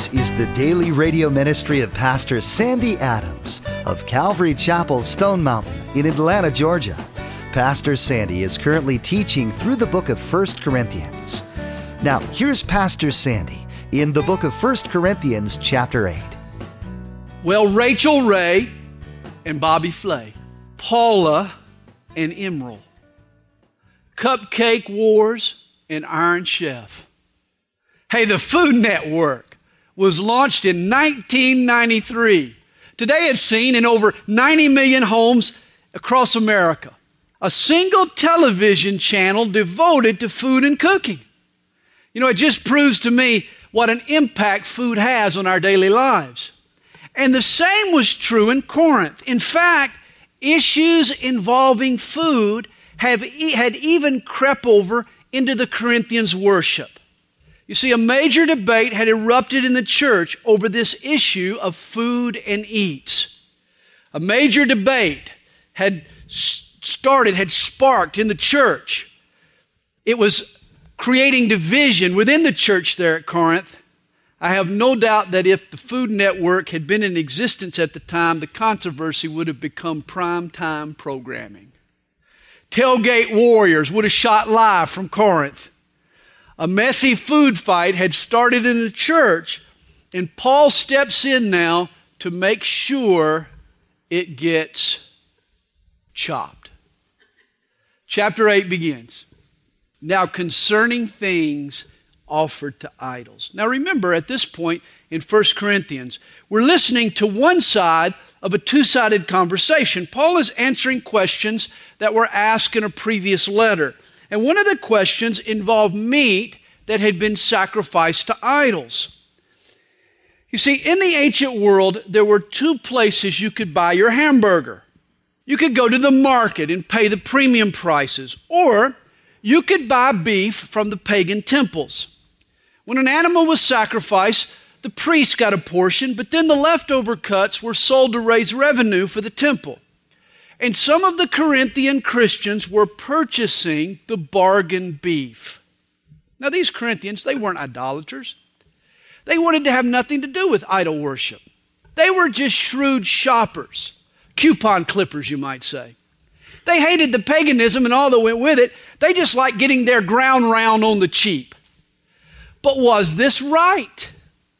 This is the daily radio ministry of Pastor Sandy Adams of Calvary Chapel, Stone Mountain in Atlanta, Georgia. Pastor Sandy is currently teaching through the book of 1 Corinthians. Now, here's Pastor Sandy in the book of 1 Corinthians chapter 8. Well, Rachel Ray and Bobby Flay, Paula and Emerald, Cupcake Wars and Iron Chef. Hey, the Food Network was launched in 1993. Today it's seen in over 90 million homes across America. A single television channel devoted to food and cooking. You know, it just proves to me what an impact food has on our daily lives. And the same was true in Corinth. In fact, issues involving food had even crept over into the Corinthians' worship. You see, a major debate had erupted in the church over this issue of food and eats. A major debate had sparked in the church. It was creating division within the church there at Corinth. I have no doubt that if the Food Network had been in existence at the time, the controversy would have become prime-time programming. Tailgate warriors would have shot live from Corinth. A messy food fight had started in the church, and Paul steps in now to make sure it gets chopped. Chapter 8 begins. Now concerning things offered to idols. Now remember, at this point in 1 Corinthians, we're listening to one side of a two-sided conversation. Paul is answering questions that were asked in a previous letter. And one of the questions involved meat that had been sacrificed to idols. You see, in the ancient world, there were two places you could buy your hamburger. You could go to the market and pay the premium prices, or you could buy beef from the pagan temples. When an animal was sacrificed, the priest got a portion, but then the leftover cuts were sold to raise revenue for the temple. And some of the Corinthian Christians were purchasing the bargain beef. Now these Corinthians, they weren't idolaters. They wanted to have nothing to do with idol worship. They were just shrewd shoppers, coupon clippers, you might say. They hated the paganism and all that went with it. They just liked getting their ground round on the cheap. But was this right?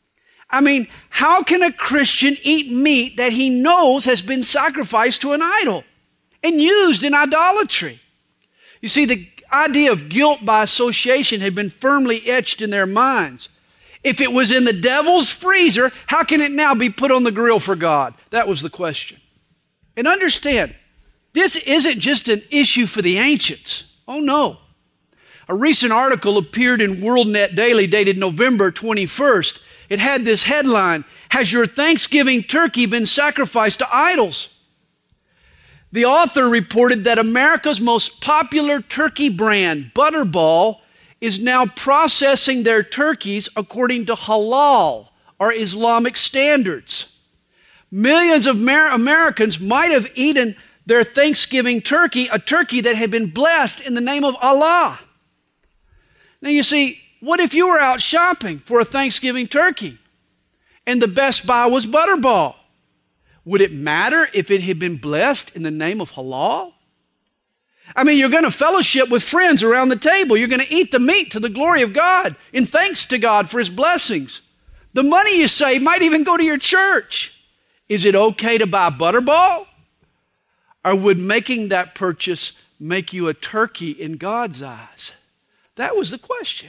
I mean, how can a Christian eat meat that he knows has been sacrificed to an idol and used in idolatry? You see, the idea of guilt by association had been firmly etched in their minds. If it was in the devil's freezer, how can it now be put on the grill for God? That was the question. And understand, this isn't just an issue for the ancients. Oh no. A recent article appeared in WorldNet Daily dated November 21st. It had this headline, "Has your Thanksgiving turkey been sacrificed to idols?" The author reported that America's most popular turkey brand, Butterball, is now processing their turkeys according to halal or Islamic standards. Millions of Americans might have eaten their Thanksgiving turkey, a turkey that had been blessed in the name of Allah. Now you see, what if you were out shopping for a Thanksgiving turkey and the best buy was Butterball? Would it matter if it had been blessed in the name of halal? I mean, you're going to fellowship with friends around the table. You're going to eat the meat to the glory of God in thanks to God for His blessings. The money you save might even go to your church. Is it okay to buy Butterball? Or would making that purchase make you a turkey in God's eyes? That was the question.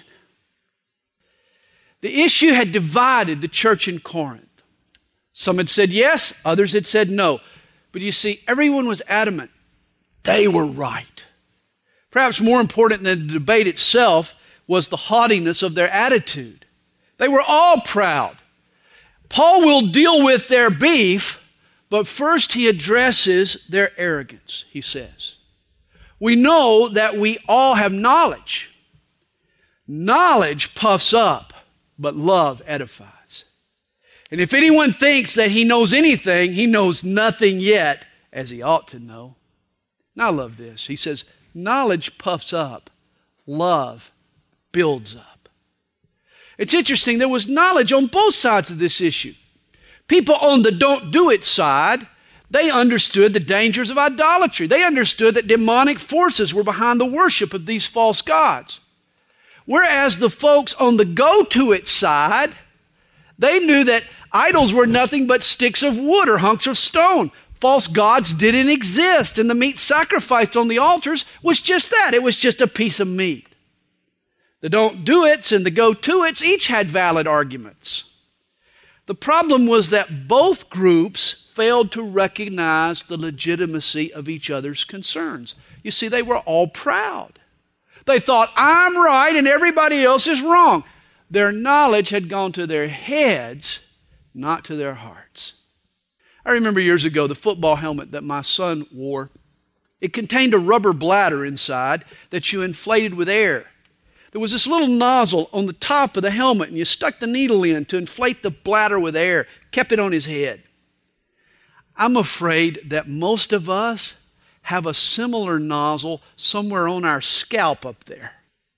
The issue had divided the church in Corinth. Some had said yes, others had said no. But you see, everyone was adamant. They were right. Perhaps more important than the debate itself was the haughtiness of their attitude. They were all proud. Paul will deal with their beef, but first he addresses their arrogance, he says. We know that we all have knowledge. Knowledge puffs up, but love edifies. And if anyone thinks that he knows anything, he knows nothing yet, as he ought to know. Now I love this. He says, knowledge puffs up, love builds up. It's interesting, there was knowledge on both sides of this issue. People on the don't do it side, they understood the dangers of idolatry. They understood that demonic forces were behind the worship of these false gods. Whereas the folks on the go to it side, they knew that idols were nothing but sticks of wood or hunks of stone. False gods didn't exist, and the meat sacrificed on the altars was just that. It was just a piece of meat. The don't do it's and the go to it's each had valid arguments. The problem was that both groups failed to recognize the legitimacy of each other's concerns. You see, they were all proud. They thought, I'm right and everybody else is wrong. Their knowledge had gone to their heads, not to their hearts. I remember years ago the football helmet that my son wore. It contained a rubber bladder inside that you inflated with air. There was this little nozzle on the top of the helmet, and you stuck the needle in to inflate the bladder with air, kept it on his head. I'm afraid that most of us have a similar nozzle somewhere on our scalp up there.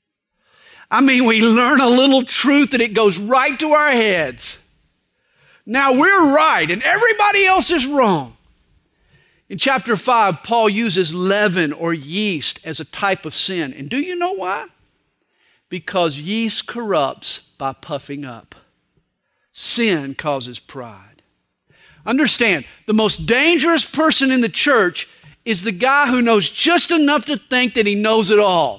I mean, we learn a little truth and it goes right to our heads. Now we're right and everybody else is wrong. In chapter 5, Paul uses leaven or yeast as a type of sin. And do you know why? Because yeast corrupts by puffing up. Sin causes pride. Understand, the most dangerous person in the church is the guy who knows just enough to think that he knows it all.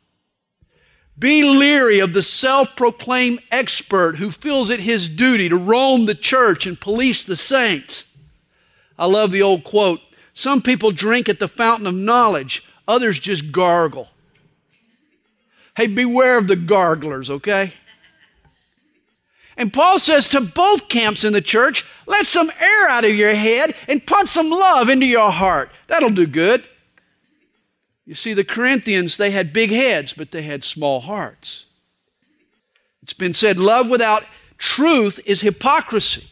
Be leery of the self-proclaimed expert who feels it his duty to roam the church and police the saints. I love the old quote, some people drink at the fountain of knowledge, others just gargle. Hey, beware of the garglers, okay? And Paul says to both camps in the church, let some air out of your head and put some love into your heart. That'll do good. You see, the Corinthians, they had big heads, but they had small hearts. It's been said, love without truth is hypocrisy.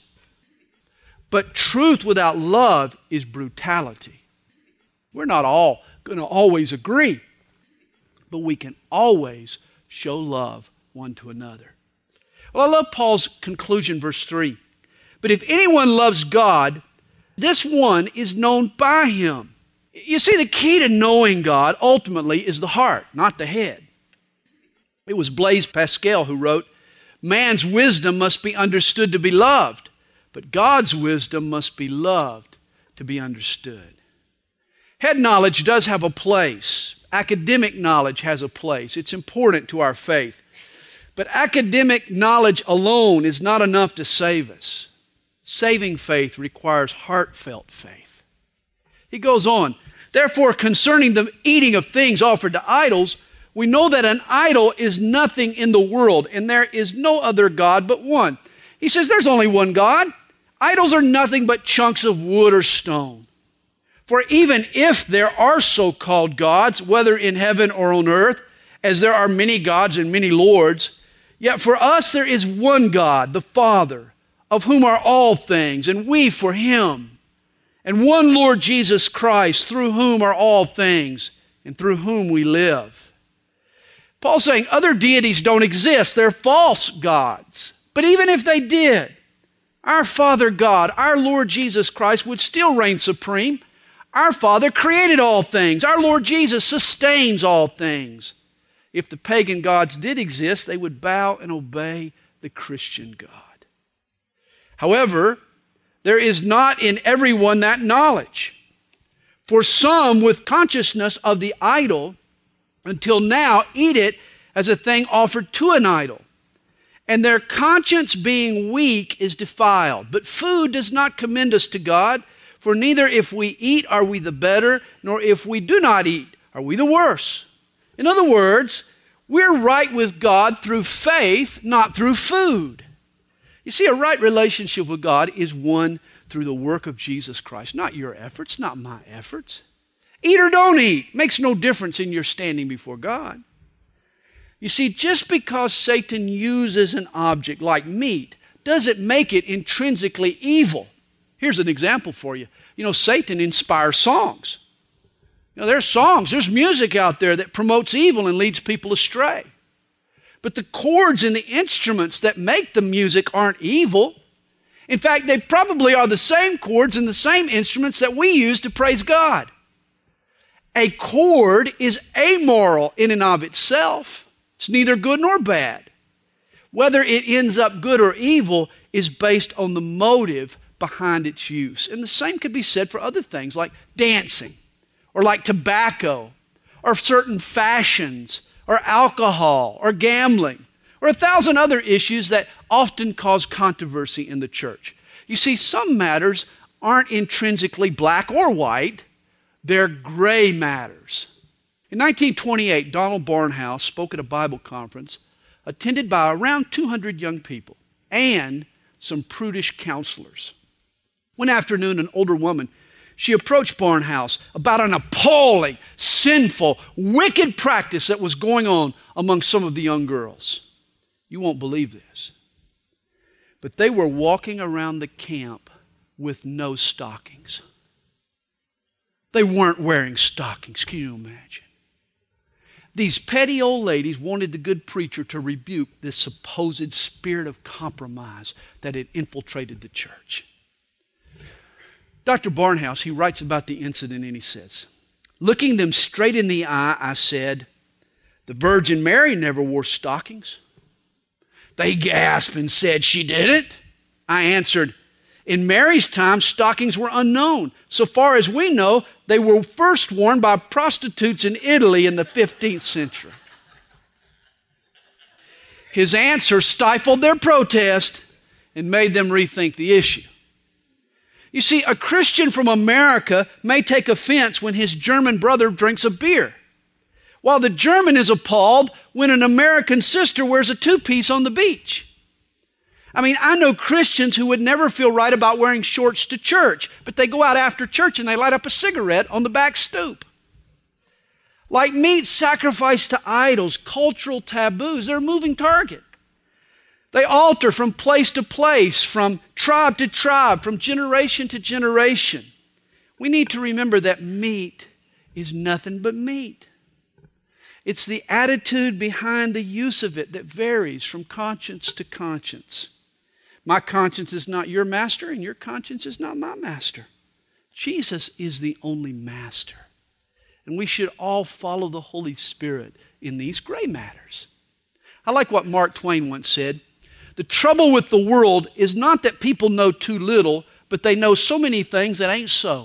But truth without love is brutality. We're not all going to always agree, but we can always show love one to another. Well, I love Paul's conclusion, verse 3. But if anyone loves God, this one is known by him. You see, the key to knowing God ultimately is the heart, not the head. It was Blaise Pascal who wrote, man's wisdom must be understood to be loved, but God's wisdom must be loved to be understood. Head knowledge does have a place. Academic knowledge has a place. It's important to our faith. But academic knowledge alone is not enough to save us. Saving faith requires heartfelt faith. He goes on, therefore, concerning the eating of things offered to idols, we know that an idol is nothing in the world, and there is no other God but one. He says there's only one God. Idols are nothing but chunks of wood or stone. For even if there are so-called gods, whether in heaven or on earth, as there are many gods and many lords, yet for us there is one God, the Father, of whom are all things, and we for Him, and one Lord Jesus Christ, through whom are all things, and through whom we live. Paul's saying other deities don't exist. They're false gods. But even if they did, our Father God, our Lord Jesus Christ would still reign supreme. Our Father created all things. Our Lord Jesus sustains all things. If the pagan gods did exist, they would bow and obey the Christian God. However, there is not in everyone that knowledge. For some with consciousness of the idol, until now eat it as a thing offered to an idol. And their conscience being weak is defiled. But food does not commend us to God, for neither if we eat are we the better, nor if we do not eat are we the worse. In other words, we're right with God through faith, not through food. You see, a right relationship with God is one through the work of Jesus Christ, not your efforts, not my efforts. Eat or don't eat makes no difference in your standing before God. You see, just because Satan uses an object like meat doesn't make it intrinsically evil. Here's an example for you. You know, Satan inspires songs. You know, there's songs, there's music out there that promotes evil and leads people astray. But the chords and the instruments that make the music aren't evil. In fact, they probably are the same chords and the same instruments that we use to praise God. A chord is amoral in and of itself. It's neither good nor bad. Whether it ends up good or evil is based on the motive behind its use. And the same could be said for other things like dancing, or like tobacco, or certain fashions, or alcohol, or gambling, or 1,000 other issues that often cause controversy in the church. You see, some matters aren't intrinsically black or white. They're gray matters. In 1928, Donald Barnhouse spoke at a Bible conference attended by around 200 young people and some prudish counselors. One afternoon, an older woman, she approached Barnhouse about an appalling, sinful, wicked practice that was going on among some of the young girls. You won't believe this, but they were walking around the camp with no stockings. They weren't wearing stockings. Can you imagine? These petty old ladies wanted the good preacher to rebuke this supposed spirit of compromise that had infiltrated the church. Dr. Barnhouse, he writes about the incident and he says, "Looking them straight in the eye, I said, 'The Virgin Mary never wore stockings.' They gasped and said, 'She didn't?' I answered, 'In Mary's time, stockings were unknown. So far as we know, they were first worn by prostitutes in Italy in the 15th century. His answer stifled their protest and made them rethink the issue. You see, a Christian from America may take offense when his German brother drinks a beer, while the German is appalled when an American sister wears a two-piece on the beach. I mean, I know Christians who would never feel right about wearing shorts to church, but they go out after church and they light up a cigarette on the back stoop. Like meat sacrificed to idols, cultural taboos, they're a moving target. They alter from place to place, from tribe to tribe, from generation to generation. We need to remember that meat is nothing but meat. It's the attitude behind the use of it that varies from conscience to conscience. My conscience is not your master, and your conscience is not my master. Jesus is the only master. And we should all follow the Holy Spirit in these gray matters. I like what Mark Twain once said. The trouble with the world is not that people know too little, but they know so many things that ain't so.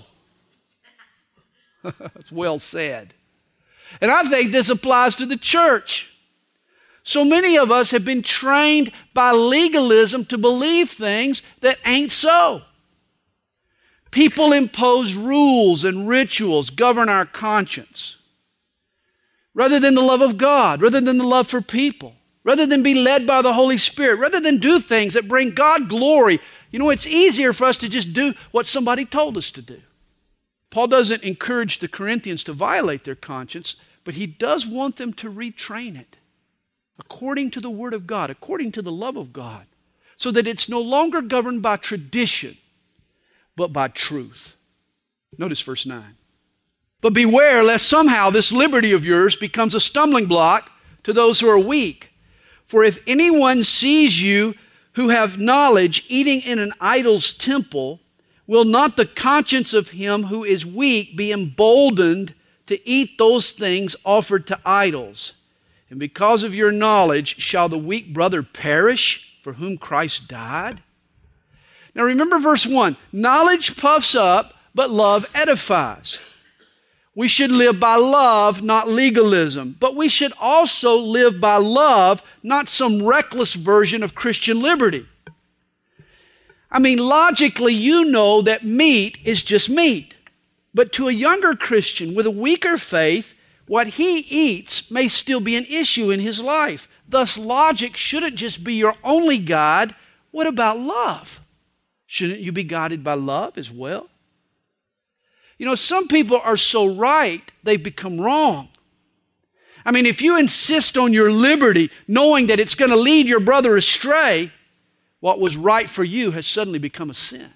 That's well said. And I think this applies to the church. So many of us have been trained by legalism to believe things that ain't so. People impose rules and rituals govern our conscience rather than the love of God, rather than the love for people, rather than be led by the Holy Spirit, rather than do things that bring God glory. You know, it's easier for us to just do what somebody told us to do. Paul doesn't encourage the Corinthians to violate their conscience, but he does want them to retrain it according to the Word of God, according to the love of God, so that it's no longer governed by tradition, but by truth. Notice verse 9. But beware lest somehow this liberty of yours becomes a stumbling block to those who are weak. For if anyone sees you who have knowledge eating in an idol's temple, will not the conscience of him who is weak be emboldened to eat those things offered to idols? And because of your knowledge, shall the weak brother perish for whom Christ died? Now remember verse 1. Knowledge puffs up, but love edifies. We should live by love, not legalism. But we should also live by love, not some reckless version of Christian liberty. I mean, logically, you know that meat is just meat. But to a younger Christian with a weaker faith, what he eats may still be an issue in his life. Thus, logic shouldn't just be your only guide. What about love? Shouldn't you be guided by love as well? You know, some people are so right, they've become wrong. I mean, if you insist on your liberty, knowing that it's going to lead your brother astray, what was right for you has suddenly become a sin.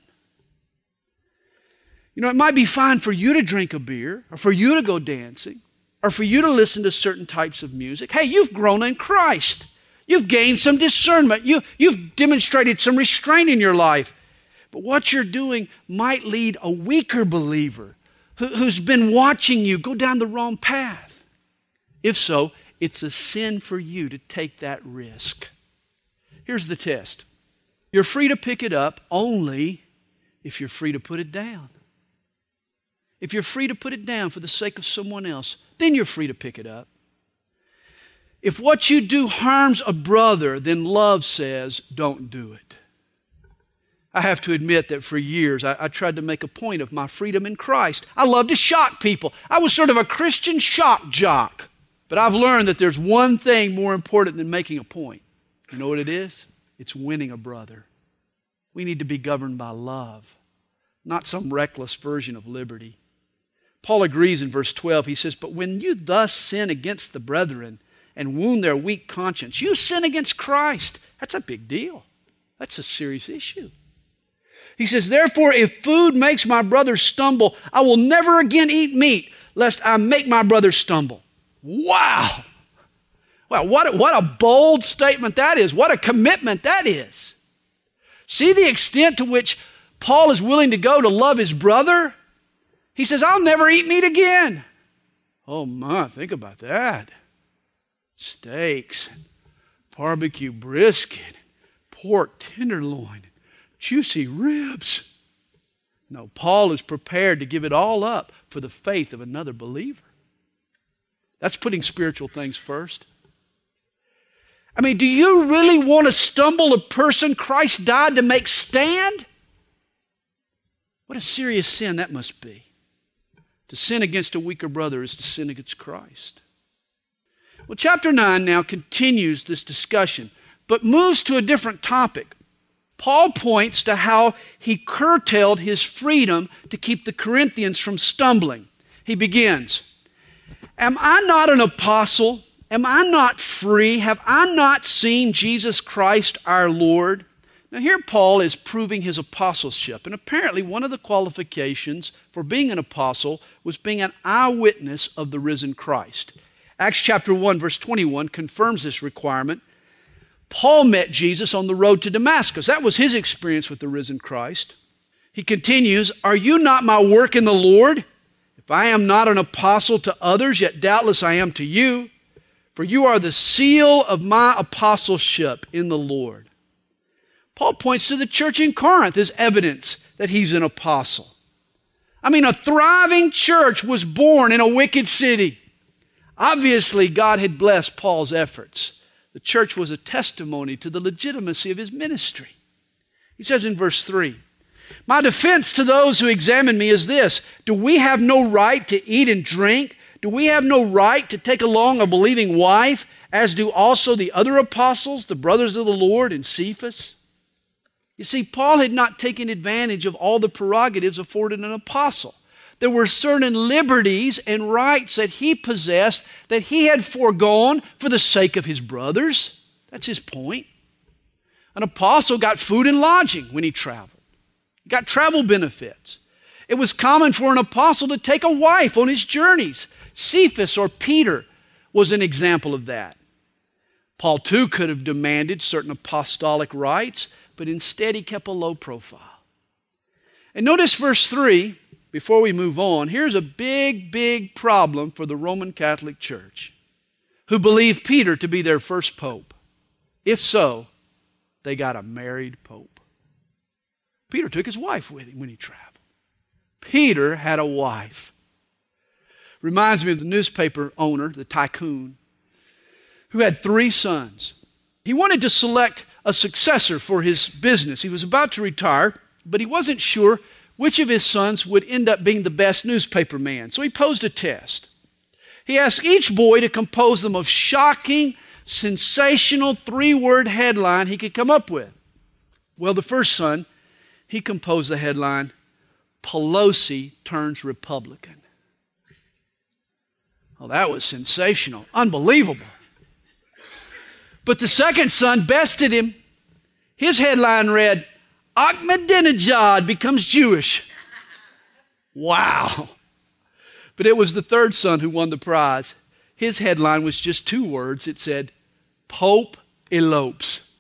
You know, it might be fine for you to drink a beer, or for you to go dancing, or for you to listen to certain types of music. Hey, you've grown in Christ. You've gained some discernment. You've demonstrated some restraint in your life. But what you're doing might lead a weaker believer who's been watching you go down the wrong path. If so, it's a sin for you to take that risk. Here's the test. You're free to pick it up only if you're free to put it down. If you're free to put it down for the sake of someone else, then you're free to pick it up. If what you do harms a brother, then love says, don't do it. I have to admit that for years I tried to make a point of my freedom in Christ. I love to shock people. I was sort of a Christian shock jock. But I've learned that there's one thing more important than making a point. You know what it is? It's winning a brother. We need to be governed by love, not some reckless version of liberty. Paul agrees in verse 12. He says, but when you thus sin against the brethren and wound their weak conscience, you sin against Christ. That's a big deal. That's a serious issue. He says, therefore, if food makes my brother stumble, I will never again eat meat, lest I make my brother stumble. Wow! Well, what a bold statement that is. What a commitment that is. See the extent to which Paul is willing to go to love his brother? He says, I'll never eat meat again. Oh my, think about that. Steaks, barbecue brisket, pork tenderloin, juicy ribs. No, Paul is prepared to give it all up for the faith of another believer. That's putting spiritual things first. I mean, do you really want to stumble a person Christ died to make stand? What a serious sin that must be. To sin against a weaker brother is to sin against Christ. Well, chapter 9 now continues this discussion, but moves to a different topic. Paul points to how he curtailed his freedom to keep the Corinthians from stumbling. He begins, am I not an apostle? Am I not free? Have I not seen Jesus Christ our Lord? Now here Paul is proving his apostleship, and apparently one of the qualifications for being an apostle was being an eyewitness of the risen Christ. Acts chapter 1 verse 21 confirms this requirement. Paul met Jesus on the road to Damascus. That was his experience with the risen Christ. He continues, are you not my work in the Lord? If I am not an apostle to others, yet doubtless I am to you, for you are the seal of my apostleship in the Lord. Paul points to the church in Corinth as evidence that he's an apostle. I mean, a thriving church was born in a wicked city. Obviously, God had blessed Paul's efforts. The church was a testimony to the legitimacy of his ministry. He says in verse 3, my defense to those who examine me is this, do we have no right to eat and drink? Do we have no right to take along a believing wife, as do also the other apostles, the brothers of the Lord, and Cephas? You see, Paul had not taken advantage of all the prerogatives afforded an apostle. There were certain liberties and rights that he possessed that he had foregone for the sake of his brothers. That's his point. An apostle got food and lodging when he traveled. He got travel benefits. It was common for an apostle to take a wife on his journeys. Cephas or Peter was an example of that. Paul too could have demanded certain apostolic rights, but instead he kept a low profile. And notice verse 3, before we move on, here's a big problem for the Roman Catholic Church, who believed Peter to be their first pope. If so, they got a married pope. Peter took his wife with him when he traveled. Peter had a wife. Reminds me of the newspaper owner, the tycoon, who had 3 sons. He wanted to select a successor for his business. He was about to retire, but he wasn't sure which of his sons would end up being the best newspaper man. So he posed a test. He asked each boy to compose the most shocking, sensational 3-word headline he could come up with. Well, the first son, he composed the headline, Pelosi turns Republican. Oh, that was sensational, unbelievable. But the second son bested him. His headline read, Ahmadinejad becomes Jewish. Wow. But it was the third son who won the prize. His headline was just 2 words. It said, Pope elopes.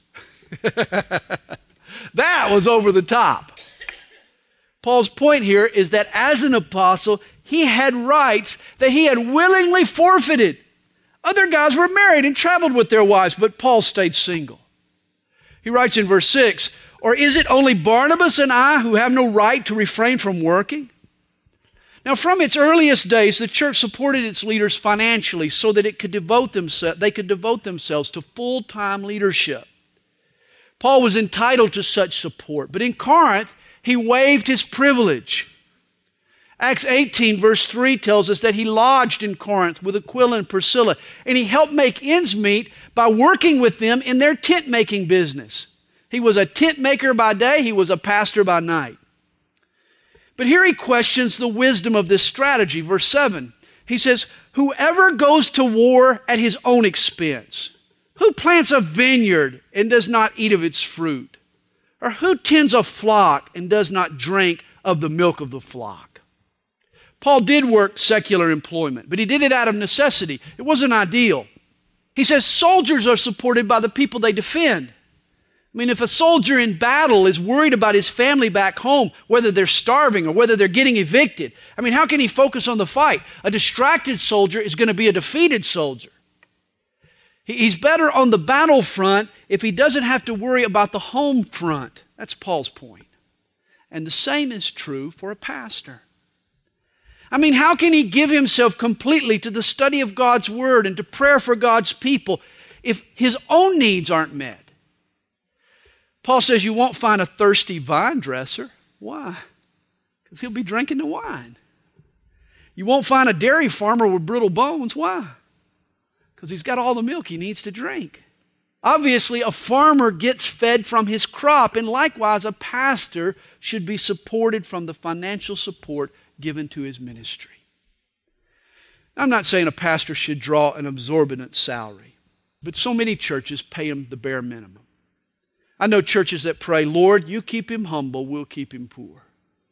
That was over the top. Paul's point here is that as an apostle, he had rights that he had willingly forfeited. Other guys were married and traveled with their wives, but Paul stayed single. He writes in verse 6, "Or is it only Barnabas and I who have no right to refrain from working?" Now, from its earliest days, the church supported its leaders financially so that they could devote themselves to full-time leadership. Paul was entitled to such support, but in Corinth, he waived his privilege. Acts 18 verse 3 tells us that he lodged in Corinth with Aquila and Priscilla, and he helped make ends meet by working with them in their tent-making business. He was a tent maker by day, he was a pastor by night. But here he questions the wisdom of this strategy. Verse 7, he says, "Whoever goes to war at his own expense, who plants a vineyard and does not eat of its fruit? Or who tends a flock and does not drink of the milk of the flock?" Paul did work secular employment, but he did it out of necessity. It wasn't ideal. He says soldiers are supported by the people they defend. I mean, if a soldier in battle is worried about his family back home, whether they're starving or whether they're getting evicted, I mean, how can he focus on the fight? A distracted soldier is going to be a defeated soldier. He's better on the battlefront if he doesn't have to worry about the home front. That's Paul's point. And the same is true for a pastor. I mean, how can he give himself completely to the study of God's Word and to prayer for God's people if his own needs aren't met? Paul says you won't find a thirsty vine dresser. Why? Because he'll be drinking the wine. You won't find a dairy farmer with brittle bones. Why? Because he's got all the milk he needs to drink. Obviously, a farmer gets fed from his crop, and likewise, a pastor should be supported from the financial support given to his ministry. I'm not saying a pastor should draw an exorbitant salary, but so many churches pay him the bare minimum. I know churches that pray, "Lord, you keep him humble, we'll keep him poor."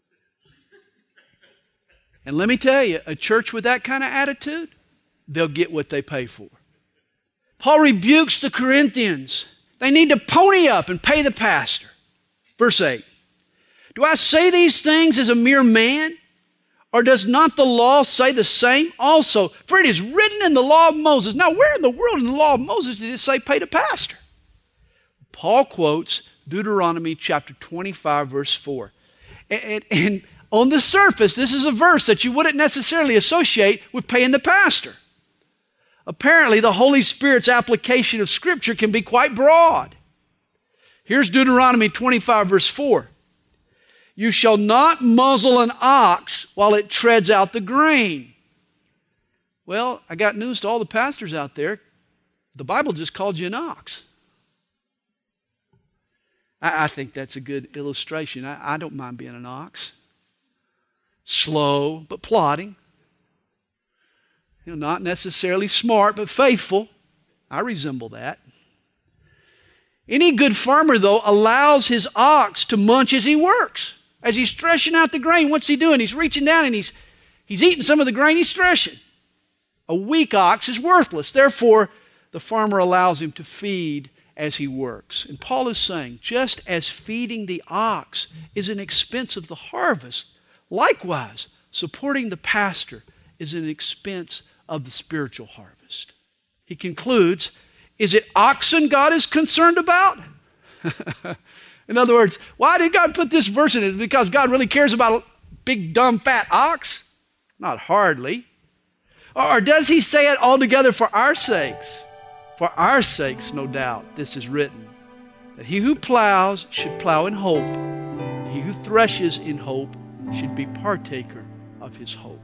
And let me tell you, a church with that kind of attitude, they'll get what they pay for. Paul rebukes the Corinthians. They need to pony up and pay the pastor. Verse 8, "Do I say these things as a mere man? Or does not the law say the same also? For it is written in the law of Moses." Now, where in the world in the law of Moses did it say pay the pastor? Paul quotes Deuteronomy chapter 25, verse 4. And on the surface, this is a verse that you wouldn't necessarily associate with paying the pastor. Apparently, the Holy Spirit's application of Scripture can be quite broad. Here's Deuteronomy 25, verse 4. "You shall not muzzle an ox while it treads out the grain." Well, I got news to all the pastors out there. The Bible just called you an ox. I think that's a good illustration. I don't mind being an ox. Slow, but plodding. Not necessarily smart, but faithful. I resemble that. Any good farmer, though, allows his ox to munch as he works. As he's threshing out the grain, what's he doing? He's reaching down and he's eating some of the grain he's threshing. A weak ox is worthless. Therefore, the farmer allows him to feed as he works. And Paul is saying, just as feeding the ox is an expense of the harvest, likewise, supporting the pastor is an expense of the spiritual harvest. He concludes, is it oxen God is concerned about? In other words, why did God put this verse in it? Because God really cares about a big, dumb, fat ox? Not hardly. Or does he say it altogether for our sakes? For our sakes, no doubt, this is written, that he who plows should plow in hope. He who threshes in hope should be partaker of his hope.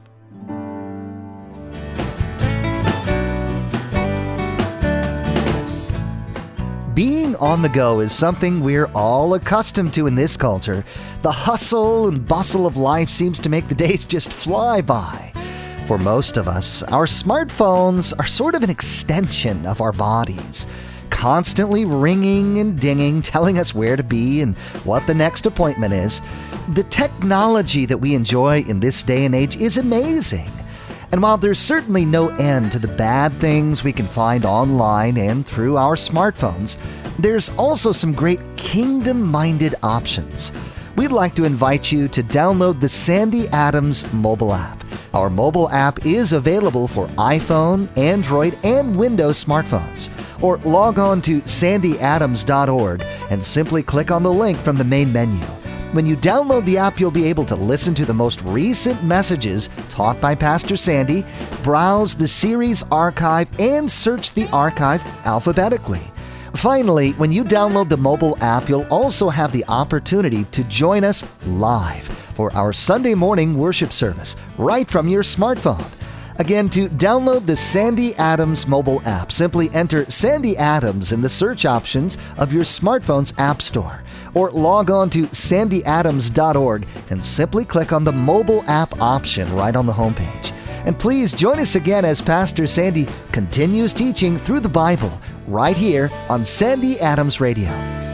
Being on the go is something we're all accustomed to in this culture. The hustle and bustle of life seems to make the days just fly by. For most of us, our smartphones are sort of an extension of our bodies, constantly ringing and dinging, telling us where to be and what the next appointment is. The technology that we enjoy in this day and age is amazing. And while there's certainly no end to the bad things we can find online and through our smartphones, there's also some great kingdom-minded options. We'd like to invite you to download the Sandy Adams mobile app. Our mobile app is available for iPhone, Android, and Windows smartphones. Or log on to sandyadams.org and simply click on the link from the main menu. When you download the app, you'll be able to listen to the most recent messages taught by Pastor Sandy, browse the series archive, and search the archive alphabetically. Finally, when you download the mobile app, you'll also have the opportunity to join us live for our Sunday morning worship service right from your smartphone. Again, to download the Sandy Adams mobile app, simply enter Sandy Adams in the search options of your smartphone's app store, or log on to sandyadams.org and simply click on the mobile app option right on the homepage. And please join us again as Pastor Sandy continues teaching through the Bible right here on Sandy Adams Radio.